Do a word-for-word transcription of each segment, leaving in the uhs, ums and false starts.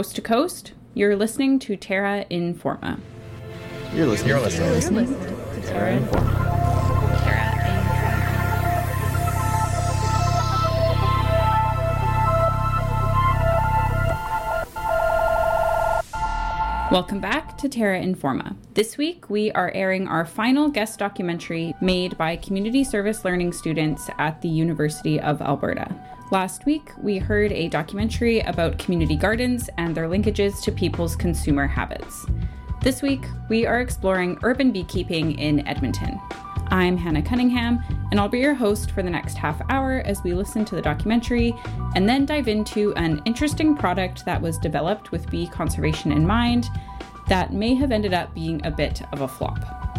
Coast to coast, you're listening to Terra Informa. You're listening. You're listening. You're listening to Terra Informa. Terra Informa. Welcome back to Terra Informa. This week, we are airing our final guest documentary made by community service learning students at the University of Alberta. Last week, we heard a documentary about community gardens and their linkages to people's consumer habits. This week, we are exploring urban beekeeping in Edmonton. I'm Hannah Cunningham, and I'll be your host for the next half hour as we listen to the documentary and then dive into an interesting product that was developed with bee conservation in mind that may have ended up being a bit of a flop.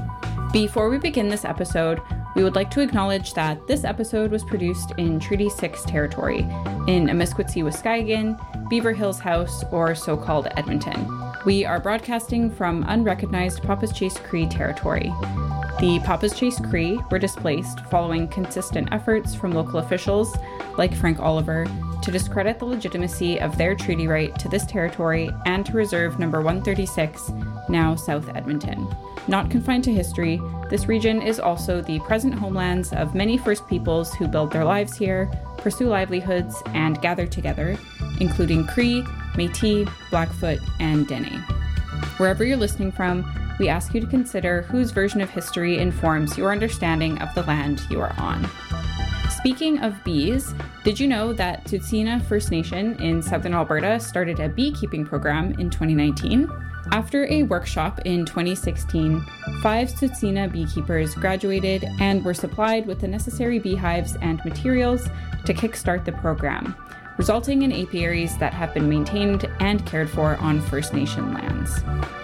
Before we begin this episode, we would like to acknowledge that this episode was produced in Treaty six territory, in Amiskwaciy-Waskahigan, Beaver Hills House, or so-called Edmonton. We are broadcasting from unrecognized Papa's Chase Cree territory. The Papa's Chase Cree were displaced following consistent efforts from local officials, like Frank Oliver, to discredit the legitimacy of their treaty right to this territory and to reserve number one thirty-six, now South Edmonton. Not confined to history, this region is also the present homelands of many First Peoples who build their lives here, pursue livelihoods, and gather together, including Cree, Métis, Blackfoot, and Dene. Wherever you're listening from, we ask you to consider whose version of history informs your understanding of the land you are on. Speaking of bees, did you know that Tsuut'ina First Nation in southern Alberta started a beekeeping program in twenty nineteen? After a workshop in twenty sixteen, five Tsuut'ina beekeepers graduated and were supplied with the necessary beehives and materials to kickstart the program, resulting in apiaries that have been maintained and cared for on First Nation lands.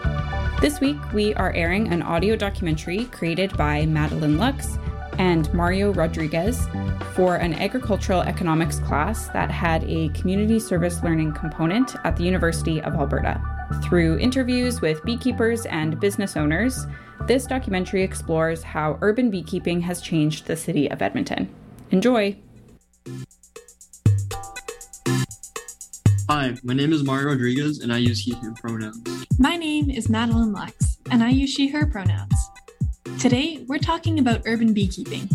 This week, we are airing an audio documentary created by Madeline Lux and Mario Rodriguez for an agricultural economics class that had a community service learning component at the University of Alberta. Through interviews with beekeepers and business owners, this documentary explores how urban beekeeping has changed the city of Edmonton. Enjoy! Hi, my name is Mario Rodriguez, and I use he, him pronouns. My name is Madeline Lux, and I use she, her pronouns. Today, we're talking about urban beekeeping.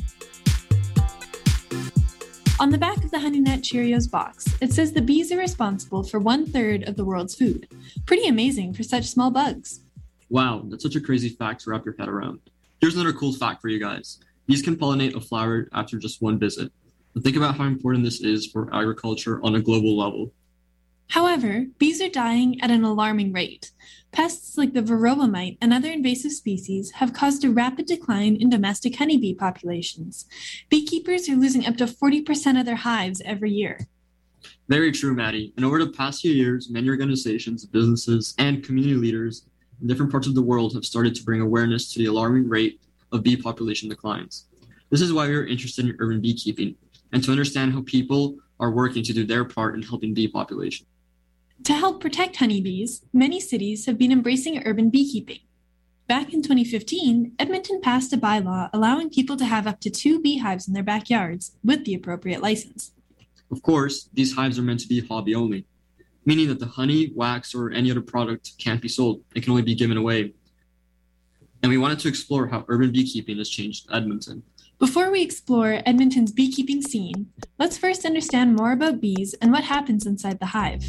On the back of the Honey Nut Cheerios box, it says the bees are responsible for one-third of the world's food. Pretty amazing for such small bugs. Wow, that's such a crazy fact to wrap your head around. Here's another cool fact for you guys. Bees can pollinate a flower after just one visit. But think about how important this is for agriculture on a global level. However, bees are dying at an alarming rate. Pests like the varroa mite and other invasive species have caused a rapid decline in domestic honeybee populations. Beekeepers are losing up to forty percent of their hives every year. Very true, Maddie. And over the past few years, many organizations, businesses, and community leaders in different parts of the world have started to bring awareness to the alarming rate of bee population declines. This is why we are interested in urban beekeeping, and to understand how people are working to do their part in helping bee population. To help protect honeybees, many cities have been embracing urban beekeeping. Back in twenty fifteen, Edmonton passed a bylaw allowing people to have up to two beehives in their backyards with the appropriate license. Of course, these hives are meant to be hobby only, meaning that the honey, wax, or any other product can't be sold. It can only be given away. And we wanted to explore how urban beekeeping has changed Edmonton. Before we explore Edmonton's beekeeping scene, let's first understand more about bees and what happens inside the hive.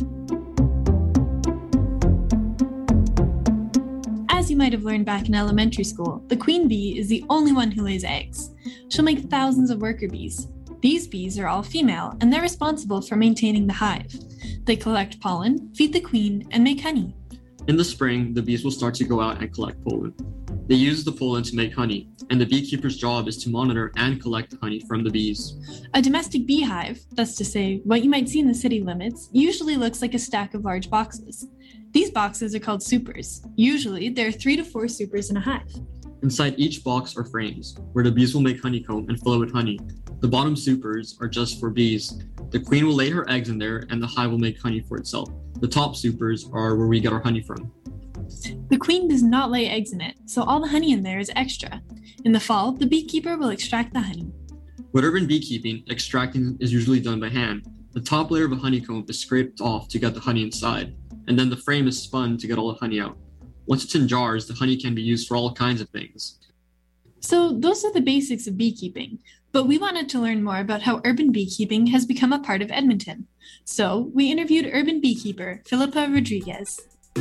As you might have learned back in elementary school, the queen bee is the only one who lays eggs. She'll make thousands of worker bees. These bees are all female, and they're responsible for maintaining the hive. They collect pollen, feed the queen, and make honey. In the spring, the bees will start to go out and collect pollen. They use the pollen to make honey, and the beekeeper's job is to monitor and collect the honey from the bees. A domestic beehive, that's to say, what you might see in the city limits, usually looks like a stack of large boxes. These boxes are called supers. Usually, there are three to four supers in a hive. Inside each box are frames, where the bees will make honeycomb and fill it with honey. The bottom supers are just for bees. The queen will lay her eggs in there, and the hive will make honey for itself. The top supers are where we get our honey from. The queen does not lay eggs in it, so all the honey in there is extra. In the fall, the beekeeper will extract the honey. With urban beekeeping, extracting is usually done by hand. The top layer of a honeycomb is scraped off to get the honey inside. and then the frame is spun to get all the honey out. Once it's in jars, the honey can be used for all kinds of things. So those are the basics of beekeeping, but we wanted to learn more about how urban beekeeping has become a part of Edmonton. So we interviewed urban beekeeper Philippa Rodriguez.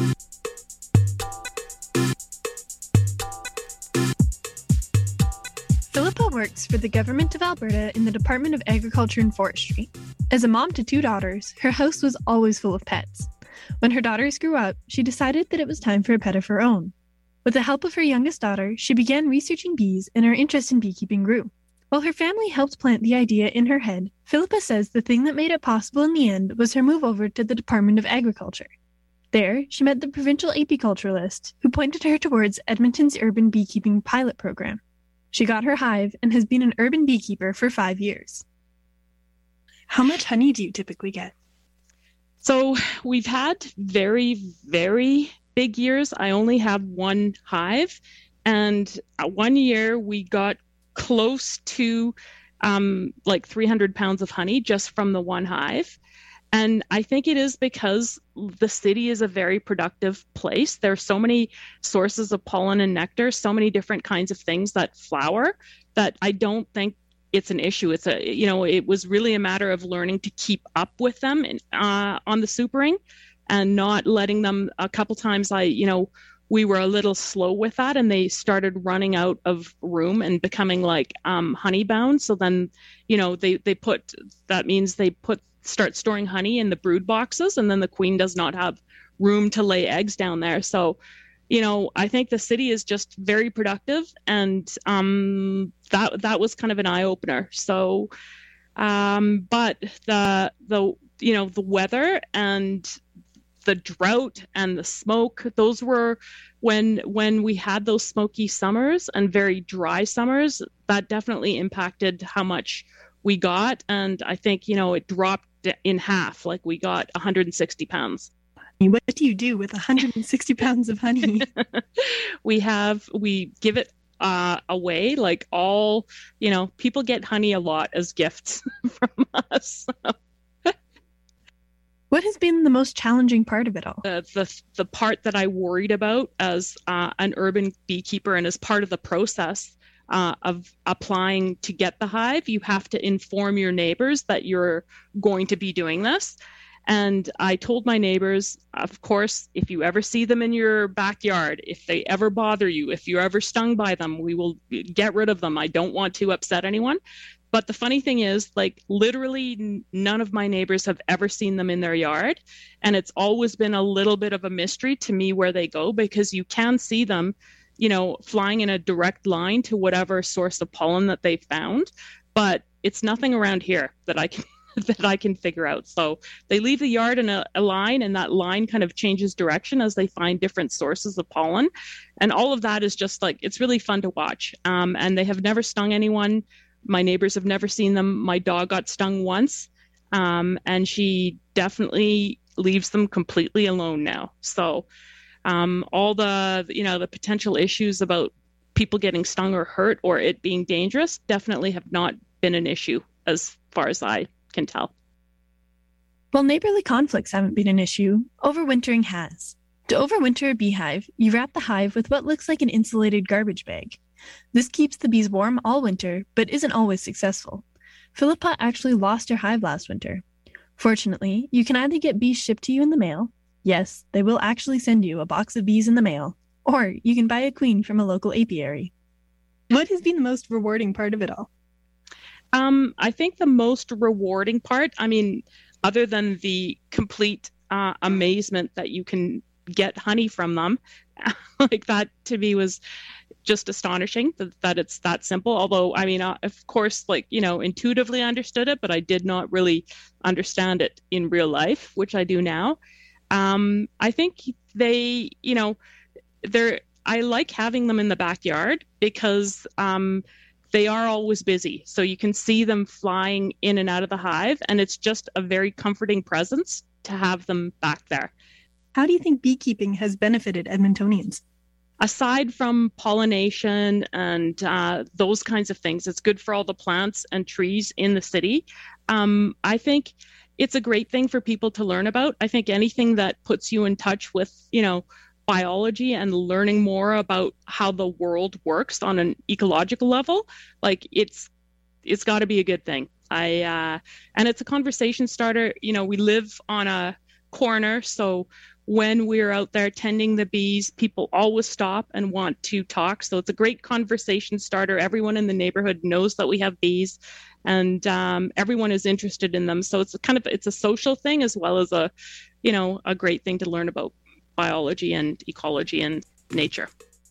Philippa works for the Government of Alberta in the Department of Agriculture and Forestry. As a mom to two daughters, her house was always full of pets. When her daughters grew up, she decided that it was time for a pet of her own. With the help of her youngest daughter, she began researching bees and her interest in beekeeping grew. While her family helped plant the idea in her head, Philippa says the thing that made it possible in the end was her move over to the Department of Agriculture. There, she met the provincial apiculturalist, who pointed her towards Edmonton's urban beekeeping pilot program. She got her hive and has been an urban beekeeper for five years. How much honey do you typically get? So we've had very, very big years. I only have one hive, and one year we got close to um, like three hundred pounds of honey just from the one hive. And I think it is because the city is a very productive place. There are so many sources of pollen and nectar, so many different kinds of things that flower, that I don't think it's an issue. It's a, you know, it was really a matter of learning to keep up with them in, uh, on the supering and not letting them. A couple times I, you know, we were a little slow with that, and they started running out of room and becoming like um, honey bound. So then, you know, they, they put, that means they put, start storing honey in the brood boxes, and then the queen does not have room to lay eggs down there. So, you know, I think the city is just very productive, and um, that that was kind of an eye opener. So, um, but the the you know the weather and the drought and the smoke, those were when when we had those smoky summers and very dry summers, that definitely impacted how much we got. And I think, you know, it dropped in half, like we got one hundred sixty pounds. What do you do with one hundred sixty pounds of honey? we have, we give it uh, away, like all, you know, people get honey a lot as gifts from us. What has been the most challenging part of it all? The the, the part that I worried about as uh, an urban beekeeper, and as part of the process Uh, of applying to get the hive, you have to inform your neighbors that you're going to be doing this. And I told my neighbors, of course, if you ever see them in your backyard, if they ever bother you, if you're ever stung by them, we will get rid of them. I don't want to upset anyone. But the funny thing is, like, literally n- none of my neighbors have ever seen them in their yard. And it's always been a little bit of a mystery to me where they go, because you can see them, you know, flying in a direct line to whatever source of pollen that they found, but it's nothing around here that I can that I can figure out. So they leave the yard in a, a line, and that line kind of changes direction as they find different sources of pollen, and all of that is just like, it's really fun to watch. Um, and they have never stung anyone. My neighbors have never seen them. My dog got stung once, um, and she definitely leaves them completely alone now. So. Um, all the, you know, the potential issues about people getting stung or hurt or it being dangerous definitely have not been an issue as far as I can tell. While neighborly conflicts haven't been an issue, overwintering has. To overwinter a beehive, you wrap the hive with what looks like an insulated garbage bag. This keeps the bees warm all winter, but isn't always successful. Philippa actually lost her hive last winter. Fortunately, you can either get bees shipped to you in the mail. Yes, they will actually send you a box of bees in the mail, or you can buy a queen from a local apiary. What has been the most rewarding part of it all? Um, I think the most rewarding part, I mean, other than the complete uh, amazement that you can get honey from them, like that to me was just astonishing that, that it's that simple. Although, I mean, uh, of course, like, you know, intuitively understood it, but I did not really understand it in real life, which I do now. Um, I think they, you know, they're, I like having them in the backyard because um, they are always busy. So you can see them flying in and out of the hive, and it's just a very comforting presence to have them back there. How do you think beekeeping has benefited Edmontonians? Aside from pollination and uh, those kinds of things, it's good for all the plants and trees in the city. Um, I think it's a great thing for people to learn about. I think anything that puts you in touch with, you know, biology and learning more about how the world works on an ecological level, like it's it's got to be a good thing. I uh, and it's a conversation starter. You know, we live on a corner, so when we're out there tending the bees, people always stop and want to talk. So it's a great conversation starter. Everyone in the neighborhood knows that we have bees, and um, everyone is interested in them. So it's kind of it's a social thing as well as a, you know, a great thing to learn about biology and ecology and nature.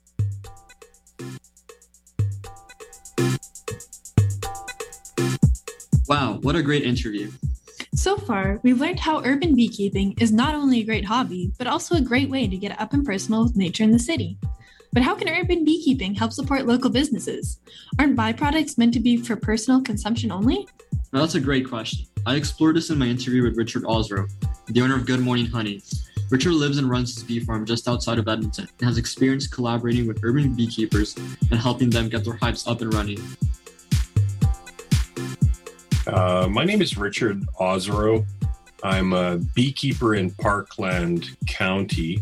Wow, what a great interview. So far, we've learned how urban beekeeping is not only a great hobby, but also a great way to get up and personal with nature in the city. But how can urban beekeeping help support local businesses? Aren't byproducts meant to be for personal consumption only? Now, that's a great question. I explored this in my interview with Richard Osro, the owner of Good Morning Honey. Richard lives and runs his bee farm just outside of Edmonton and has experience collaborating with urban beekeepers and helping them get their hives up and running. Uh, my name is Richard Osro. I'm a beekeeper in Parkland County,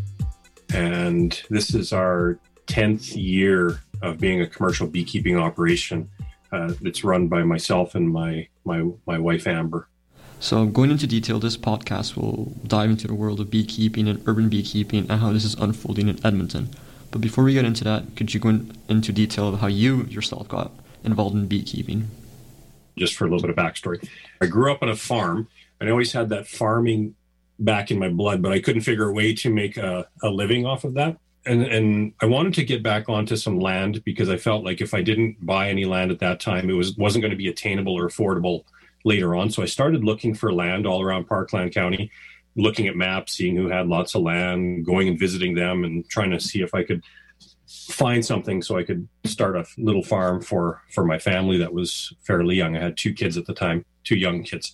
and this is our tenth year of being a commercial beekeeping operation. Uh, it's run by myself and my, my, my wife, Amber. So going into detail, this podcast will dive into the world of beekeeping and urban beekeeping and how this is unfolding in Edmonton. But before we get into that, could you go in, into detail of how you yourself got involved in beekeeping? Just for a little bit of backstory. I grew up on a farm, and I always had that farming back in my blood, but I couldn't figure a way to make a, a living off of that. And and I wanted to get back onto some land because I felt like if I didn't buy any land at that time, it was, wasn't going to be attainable or affordable later on. So I started looking for land all around Parkland County, looking at maps, seeing who had lots of land, going and visiting them and trying to see if I could find something so I could start a little farm for, for my family that was fairly young. I had two kids at the time, two young kids.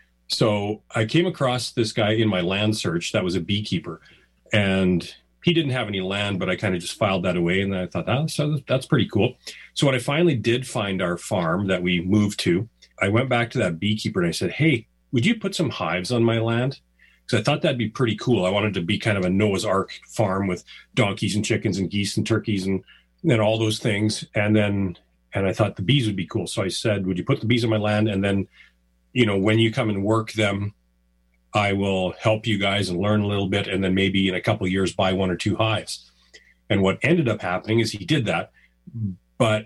So I came across this guy in my land search that was a beekeeper, and he didn't have any land, but I kind of just filed that away. And I thought, oh, so that's pretty cool. So when I finally did find our farm that we moved to, I went back to that beekeeper and I said, hey, would you put some hives on my land? Because I thought that'd be pretty cool. I wanted to be kind of a Noah's Ark farm with donkeys and chickens and geese and turkeys and, and all those things. And then, and I thought the bees would be cool. So I said, would you put the bees on my land? And then, you know, when you come and work them, I will help you guys and learn a little bit. And then maybe in a couple of years, buy one or two hives. And what ended up happening is he did that. But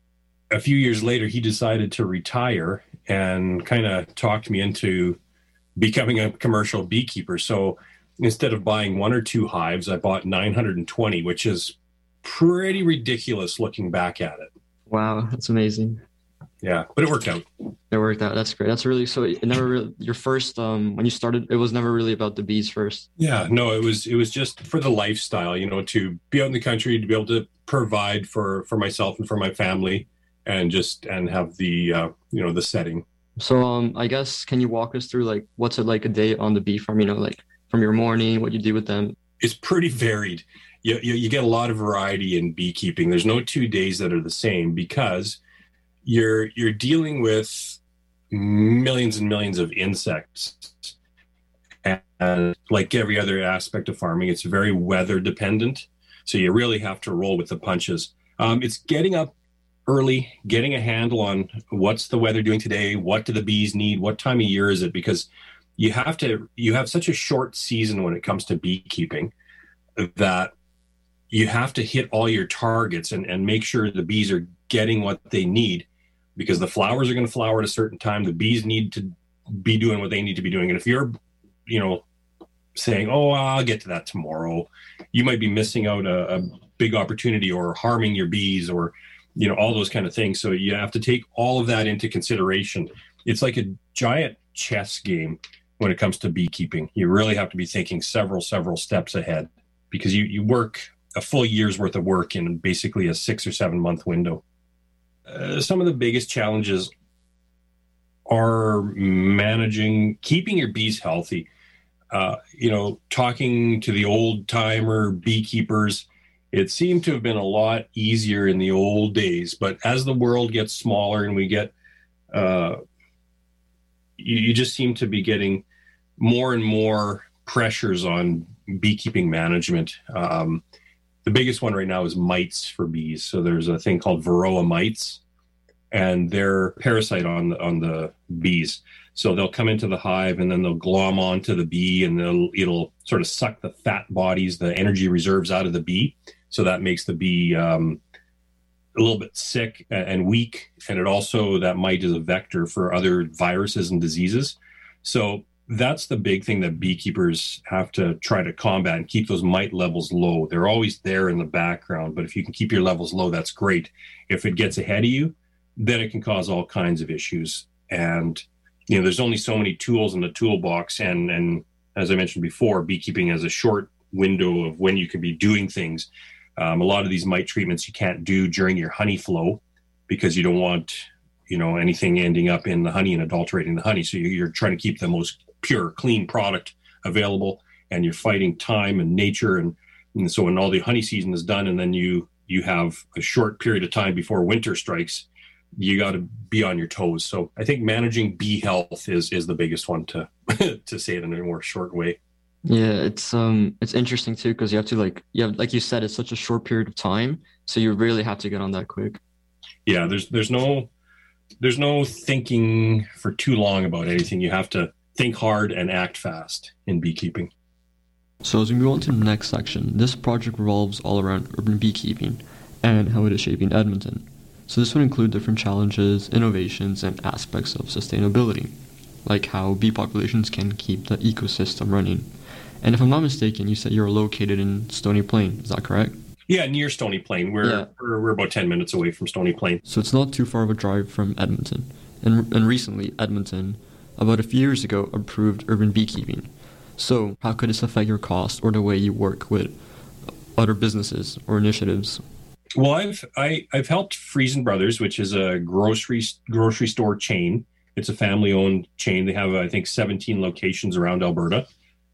a few years later, he decided to retire and kind of talked me into becoming a commercial beekeeper. So instead of buying one or two hives, I bought nine hundred twenty, which is pretty ridiculous looking back at it. Wow, that's amazing. Yeah, but it worked out. It worked out. That's great. That's really, so it never really, your first, um, when you started, it was never really about the bees first. Yeah, no, it was, it was just for the lifestyle, you know, to be out in the country, to be able to provide for, for myself and for my family and just, and have the, uh, you know, the setting. So, um, I guess, can you walk us through, like, what's it like a day on the bee farm, you know, like from your morning, what you do with them? It's pretty varied. You, you, you get a lot of variety in beekeeping. There's no two days that are the same because you're you're dealing with millions and millions of insects. And like every other aspect of farming, it's very weather dependent. So you really have to roll with the punches. Um, it's getting up early, getting a handle on what's the weather doing today, what do the bees need, what time of year is it, because you have to, you have such a short season when it comes to beekeeping that you have to hit all your targets and, and make sure the bees are getting what they need, because the flowers are going to flower at a certain time. The bees need to be doing what they need to be doing. And if you're, you know, saying, oh, I'll get to that tomorrow, you might be missing out a, a big opportunity or harming your bees or, you know, all those kind of things. So you have to take all of that into consideration. It's like a giant chess game when it comes to beekeeping. You really have to be thinking several, several steps ahead, because you, you work a full year's worth of work in basically a six or seven month window. Uh, some of the biggest challenges are managing, keeping your bees healthy. Uh, you know, talking to the old timer beekeepers, it seemed to have been a lot easier in the old days. But as the world gets smaller and we get, uh, you, you just seem to be getting more and more pressures on beekeeping management. Um, the biggest one right now is mites for bees. So there's a thing called Varroa mites, and they're a parasite on the, on the bees. So they'll come into the hive and then they'll glom onto the bee, and they'll, it'll sort of suck the fat bodies, the energy reserves out of the bee. So that makes the bee um, a little bit sick and weak. And it also, that mite is a vector for other viruses and diseases. So that's the big thing that beekeepers have to try to combat and keep those mite levels low. They're always there in the background, but if you can keep your levels low, that's great. If it gets ahead of you, then it can cause all kinds of issues. And you know, there's only so many tools in the toolbox. And, and as I mentioned before, beekeeping has a short window of when you can be doing things. Um, a lot of these mite treatments you can't do during your honey flow because you don't want, you know, anything ending up in the honey and adulterating the honey. So you're trying to keep the most pure, clean product available, and you're fighting time and nature. And, and so when all the honey season is done, and then you, you have a short period of time before winter strikes, you got to be on your toes. So I think managing bee health is is the biggest one, to to say it in a more short way. Yeah, it's um it's interesting too, because you have to like you have like you said, it's such a short period of time, so you really have to get on that quick. Yeah, there's there's no there's no thinking for too long about anything. You have to think hard and act fast in beekeeping. So as we move on to the next section, this project revolves all around urban beekeeping and how it is shaping Edmonton. So this would include different challenges, innovations, and aspects of sustainability, like how bee populations can keep the ecosystem running. And if I'm not mistaken, you said you're located in Stony Plain. Is that correct? Yeah, near Stony Plain. We're, yeah. we're, we're about ten minutes away from Stony Plain. So it's not too far of a drive from Edmonton. And, and recently, Edmonton, about a few years ago, approved urban beekeeping. So how could this affect your costs or the way you work with other businesses or initiatives? Well, I've I, I've helped Friesen Brothers, which is a grocery grocery store chain. It's a family-owned chain. They have, I think, seventeen locations around Alberta.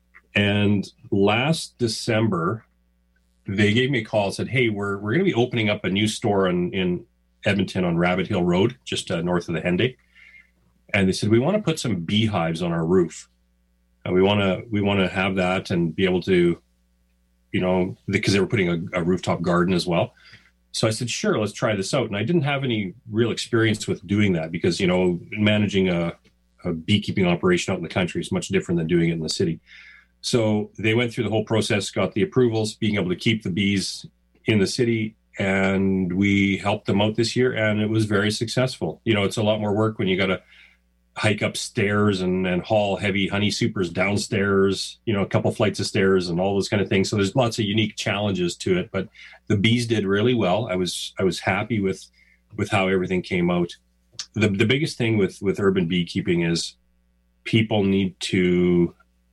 And last December, they gave me a call and said, "Hey, we're we're going to be opening up a new store in, in Edmonton on Rabbit Hill Road, just uh, north of the Henday." And they said, "We want to put some beehives on our roof. And we want to we want to have that and be able to, you know, because they were putting a, a rooftop garden as well." So I said, sure, let's try this out. And I didn't have any real experience with doing that because, you know, managing a, a beekeeping operation out in the country is much different than doing it in the city. So they went through the whole process, got the approvals, being able to keep the bees in the city. And we helped them out this year, and it was very successful. You know, it's a lot more work when you got to hike upstairs and, and haul heavy honey supers downstairs, you know, a couple flights of stairs and all those kind of things. So there's lots of unique challenges to it, but the bees did really well. I was, I was happy with, with how everything came out. The the biggest thing with, with urban beekeeping is people need to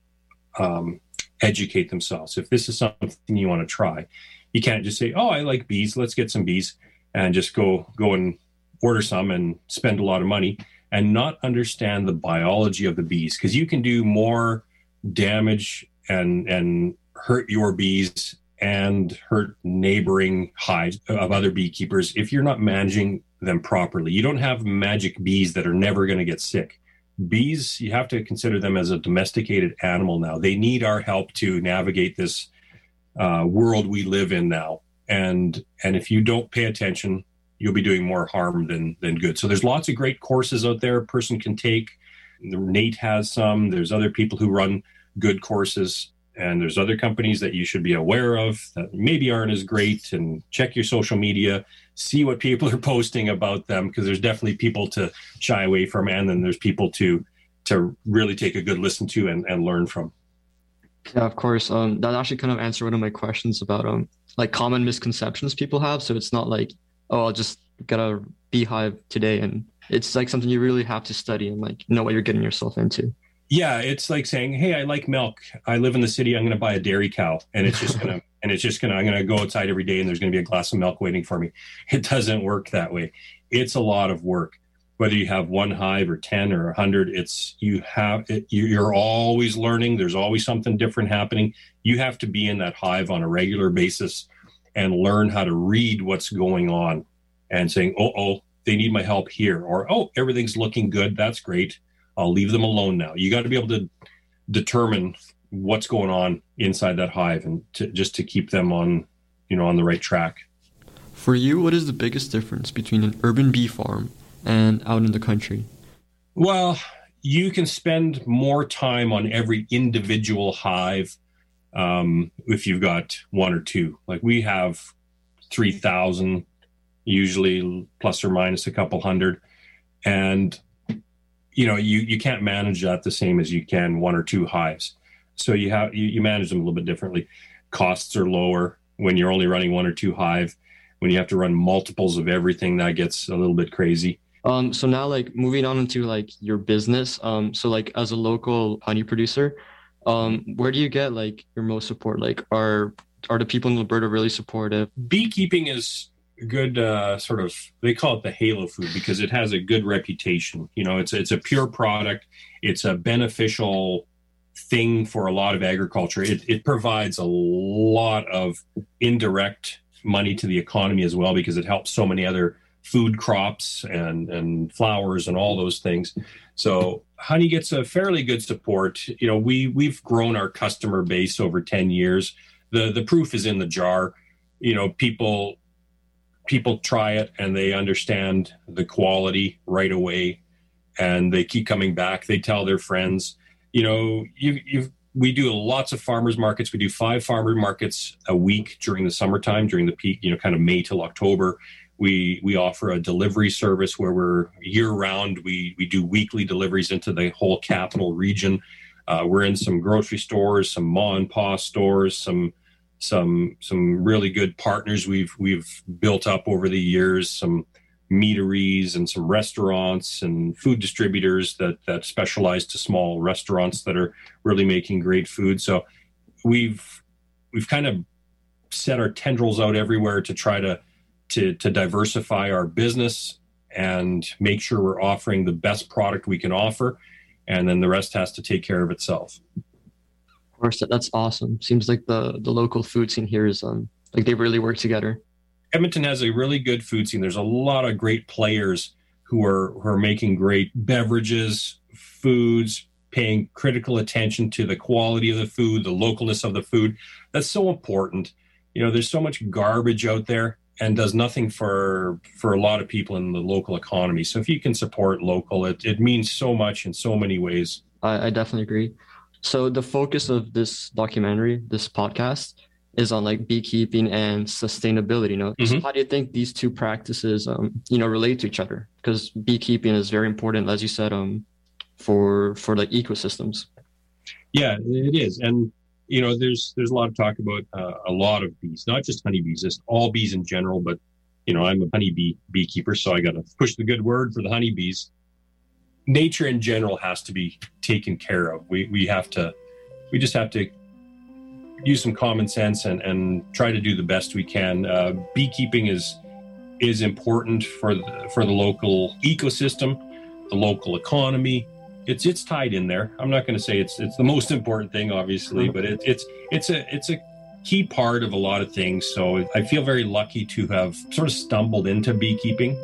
um, educate themselves. If this is something you want to try, you can't just say, oh, I like bees, let's get some bees, and just go, go and order some and spend a lot of money and not understand the biology of the bees, because you can do more damage and and hurt your bees and hurt neighboring hives of other beekeepers if you're not managing them properly. You don't have magic bees that are never going to get sick. Bees, you have to consider them as a domesticated animal now. They need our help to navigate this uh, world we live in now. And and if you don't pay attention, you'll be doing more harm than than good. So there's lots of great courses out there a person can take. Nate has some. There's other people who run good courses. And there's other companies that you should be aware of that maybe aren't as great. And check your social media, see what people are posting about them, because there's definitely people to shy away from. And then there's people to to really take a good listen to and, and learn from. Yeah, of course. Um, that actually kind of answered one of my questions about um like common misconceptions people have. So it's not like, oh, I'll just get a beehive today. And it's like something you really have to study and like know what you're getting yourself into. Yeah, it's like saying, hey, I like milk. I live in the city. I'm going to buy a dairy cow. And it's just going to, and it's just going to, I'm going to go outside every day and there's going to be a glass of milk waiting for me. It doesn't work that way. It's a lot of work. Whether you have one hive or ten or a hundred, it's, you have, it, you're always learning. There's always something different happening. You have to be in that hive on a regular basis and learn how to read what's going on and saying, oh, oh, they need my help here. Or, oh, everything's looking good. That's great. I'll leave them alone now. You got to be able to determine what's going on inside that hive and to, just to keep them on, you know, on the right track. For you, what is the biggest difference between an urban bee farm and out in the country? Well, you can spend more time on every individual hive um, if you've got one or two. Like we have three thousand, usually plus or minus a couple hundred. And, you know, you, you can't manage that the same as you can one or two hives. So you have you, you manage them a little bit differently. Costs are lower when you're only running one or two hive. When you have to run multiples of everything, that gets a little bit crazy. Um, so now, like, moving on into, like, your business. Um, so, like, as a local honey producer, um, where do you get, like, your most support? Like, are are the people in Alberta really supportive? Beekeeping is good, uh, sort of, they call it the halo food because it has a good reputation. You know, it's, it's a pure product. It's a beneficial thing for a lot of agriculture. It, it provides a lot of indirect money to the economy as well because it helps so many other food crops and and flowers and all those things. So honey gets a fairly good support. You know, we we've grown our customer base over ten years. The the proof is in the jar. You know, people people try it and they understand the quality right away and they keep coming back. They tell their friends. You know, you you've we do lots of farmers markets. We do five farmer markets a week during the summertime, during the peak, you know, kind of May till October. We we offer a delivery service where we're year round. We we do weekly deliveries into the whole capital region. Uh, we're in some grocery stores, some ma and pa stores, some some some really good partners we've we've built up over the years. Some meaderies and some restaurants and food distributors that that specialize to small restaurants that are really making great food. So we've we've kind of set our tendrils out everywhere to try to to to diversify our business and make sure we're offering the best product we can offer, and then the rest has to take care of itself. Of course, that's awesome. Seems like the the local food scene here is um like they really work together. Edmonton has a really good food scene. There's a lot of great players who are who are making great beverages, foods, paying critical attention to the quality of the food, the localness of the food. That's so important. You know, there's so much garbage out there and does nothing for for a lot of people in the local economy. So if you can support local, it, it means so much in so many ways. I, I definitely agree. So the focus of this documentary, this podcast, is on like beekeeping and sustainability. You know, mm-hmm. So how do you think these two practices, um, you know, relate to each other? Because beekeeping is very important, as you said, um, for for like ecosystems. Yeah, it is, and you know, there's there's a lot of talk about uh, a lot of bees, not just honeybees, just all bees in general. But you know, I'm a honeybee beekeeper, so I got to push the good word for the honeybees. Nature in general has to be taken care of. We we have to, we just have to use some common sense and, and try to do the best we can. Uh, beekeeping is is important for the, for the local ecosystem, the local economy. It's it's tied in there. I'm not going to say it's it's the most important thing, obviously, but it, it's it's a it's a key part of a lot of things. So I feel very lucky to have sort of stumbled into beekeeping.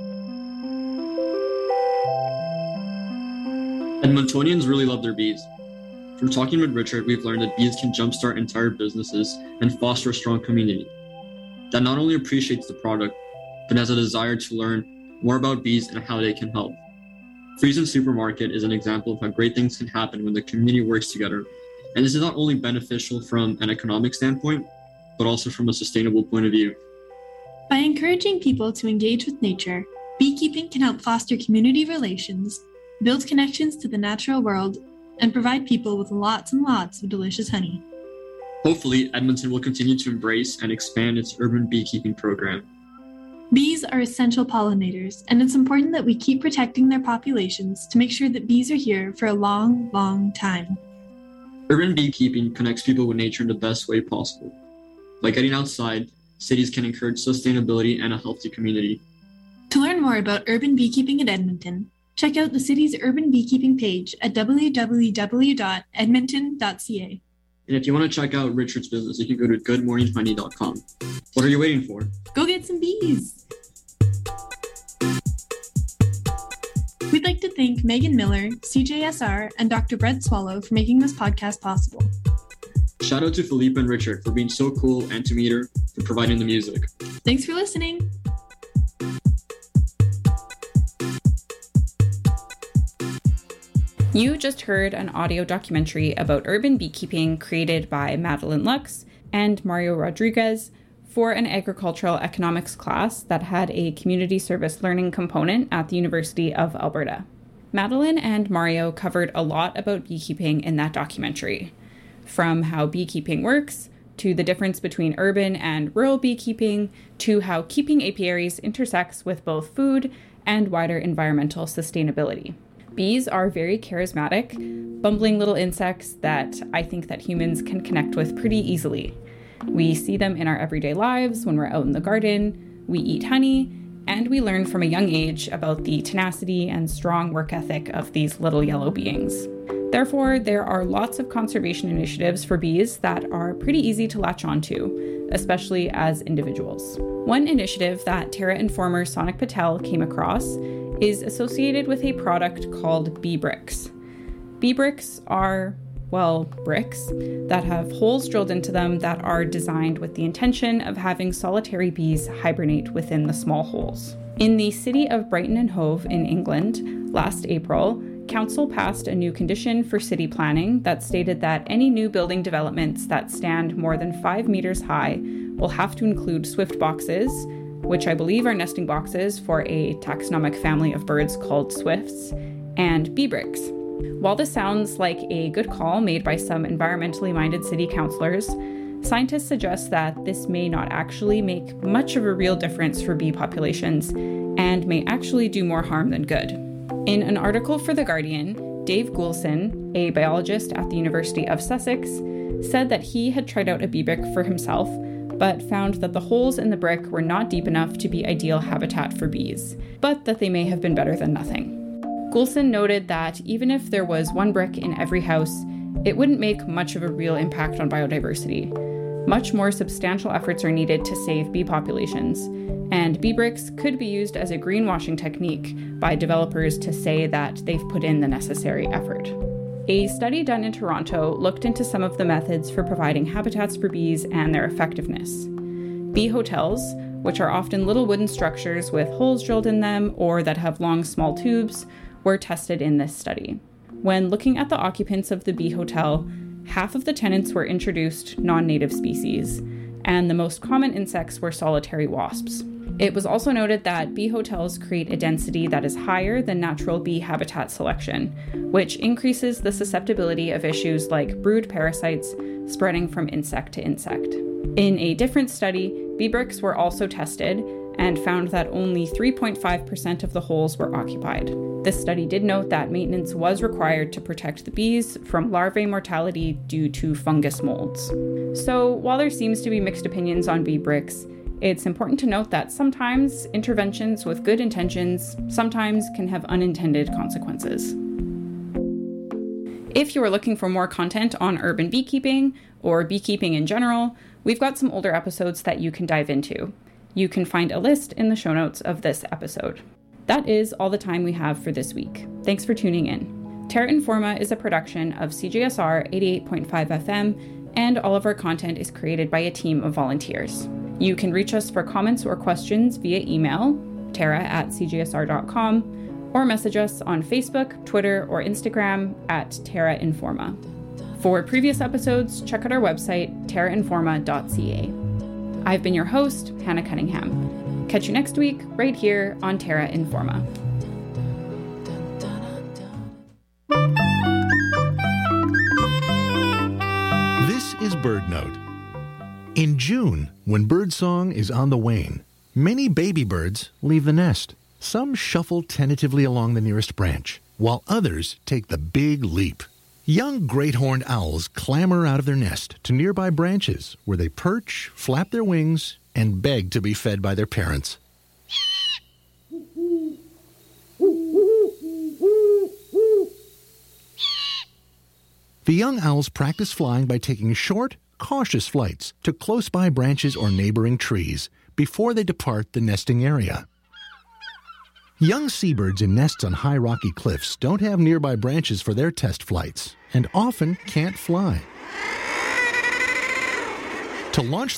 Edmontonians really love their bees. From talking with Richard, we've learned that bees can jumpstart entire businesses and foster a strong community that not only appreciates the product, but has a desire to learn more about bees and how they can help. Friesen Supermarket is an example of how great things can happen when the community works together. And this is not only beneficial from an economic standpoint, but also from a sustainable point of view. By encouraging people to engage with nature, beekeeping can help foster community relations, build connections to the natural world, and provide people with lots and lots of delicious honey. Hopefully, Edmonton will continue to embrace and expand its urban beekeeping program. Bees are essential pollinators, and it's important that we keep protecting their populations to make sure that bees are here for a long, long time. Urban beekeeping connects people with nature in the best way possible. By getting outside, cities can encourage sustainability and a healthy community. To learn more about urban beekeeping in Edmonton, check out the city's urban beekeeping page at w w w dot edmonton dot c a. And if you want to check out Richard's business, you can go to good morning honey dot com. What are you waiting for? Go get some bees! With We'd like to thank Megan Miller, C J S R, and Doctor Brett Swallow for making this podcast possible. Shout out to Philippe and Richard for being so cool, and to Meter for providing the music. Thanks for listening. You just heard an audio documentary about urban beekeeping created by Madeline Lux and Mario Rodriguez for an agricultural economics class that had a community service learning component at the University of Alberta. Madeline and Mario covered a lot about beekeeping in that documentary, from how beekeeping works, to the difference between urban and rural beekeeping, to how keeping apiaries intersects with both food and wider environmental sustainability. Bees are very charismatic, bumbling little insects that I think that humans can connect with pretty easily. We see them in our everyday lives when we're out in the garden, we eat honey, and we learn from a young age about the tenacity and strong work ethic of these little yellow beings. Therefore, there are lots of conservation initiatives for bees that are pretty easy to latch onto, especially as individuals. One initiative that Terra Informer Sonic Patel came across is associated with a product called bee bricks. Bee bricks are, well, bricks that have holes drilled into them that are designed with the intention of having solitary bees hibernate within the small holes. In the city of Brighton and Hove in England, last April, Council passed a new condition for city planning that stated that any new building developments that stand more than five meters high will have to include swift boxes, which I believe are nesting boxes for a taxonomic family of birds called swifts, and bee bricks. While this sounds like a good call made by some environmentally minded city councillors, scientists suggest that this may not actually make much of a real difference for bee populations and may actually do more harm than good. In an article for The Guardian, Dave Goulson, a biologist at the University of Sussex, said that he had tried out a bee brick for himself, but found that the holes in the brick were not deep enough to be ideal habitat for bees, but that they may have been better than nothing. Goulson noted that even if there was one brick in every house, it wouldn't make much of a real impact on biodiversity. Much more substantial efforts are needed to save bee populations, and bee bricks could be used as a greenwashing technique by developers to say that they've put in the necessary effort. A study done in Toronto looked into some of the methods for providing habitats for bees and their effectiveness. Bee hotels, which are often little wooden structures with holes drilled in them or that have long, small tubes, were tested in this study. When looking at the occupants of the bee hotel, half of the tenants were introduced non-native species, and the most common insects were solitary wasps. It was also noted that bee hotels create a density that is higher than natural bee habitat selection, which increases the susceptibility of issues like brood parasites spreading from insect to insect. In a different study, bee bricks were also tested and found that only three point five percent of the holes were occupied. This study did note that maintenance was required to protect the bees from larvae mortality due to fungus molds. So while there seems to be mixed opinions on bee bricks, it's important to note that sometimes interventions with good intentions sometimes can have unintended consequences. If you are looking for more content on urban beekeeping or beekeeping in general, we've got some older episodes that you can dive into. You can find a list in the show notes of this episode. That is all the time we have for this week. Thanks for tuning in. Terra Informa is a production of C J S R eighty-eight point five F M, and all of our content is created by a team of volunteers. You can reach us for comments or questions via email, terra at c j s r dot com, or message us on Facebook, Twitter, or Instagram at Terra Informa. For previous episodes, check out our website, terra informa dot c a. I've been your host, Hannah Cunningham. Catch you next week, right here on Terra Informa. This is BirdNote. In June, when birdsong is on the wane, many baby birds leave the nest. Some shuffle tentatively along the nearest branch, while others take the big leap. Young great-horned owls clamber out of their nest to nearby branches where they perch, flap their wings, and beg to be fed by their parents. The young owls practice flying by taking short, cautious flights to close-by branches or neighboring trees before they depart the nesting area. Young seabirds in nests on high rocky cliffs don't have nearby branches for their test flights and often can't fly. To launch